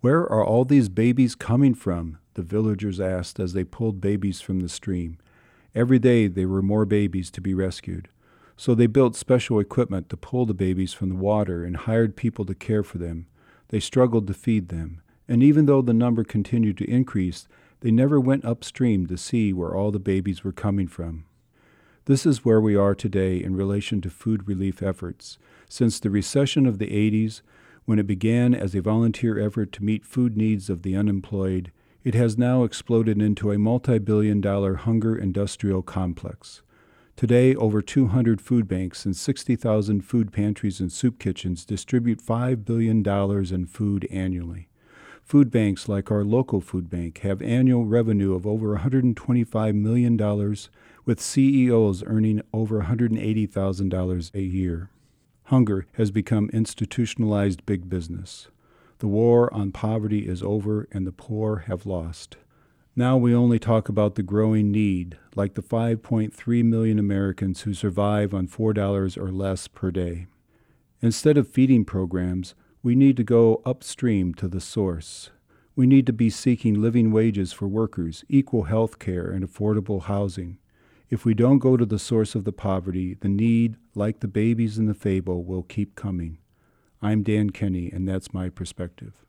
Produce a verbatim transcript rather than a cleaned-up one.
"Where are all these babies coming from?" the villagers asked as they pulled babies from the stream. Every day there were more babies to be rescued. So they built special equipment to pull the babies from the water and hired people to care for them. They struggled to feed them. And even though the number continued to increase, they never went upstream to see where all the babies were coming from. This is where we are today in relation to food relief efforts. Since the recession of the eighties, when it began as a volunteer effort to meet food needs of the unemployed, it has now exploded into a multi-billion dollar hunger industrial complex. Today, over two hundred food banks and sixty thousand food pantries and soup kitchens distribute five billion dollars in food annually. Food banks like our local food bank have annual revenue of over one hundred twenty-five million dollars, with C E Os earning over one hundred eighty thousand dollars a year. Hunger has become institutionalized big business. The war on poverty is over and the poor have lost. Now we only talk about the growing need, like the five point three million Americans who survive on four dollars or less per day. Instead of feeding programs, we need to go upstream to the source. We need to be seeking living wages for workers, equal health care, and affordable housing. If we don't go to the source of the poverty, the need, like the babies in the fable, will keep coming. I'm Dan Kenny, and that's my perspective.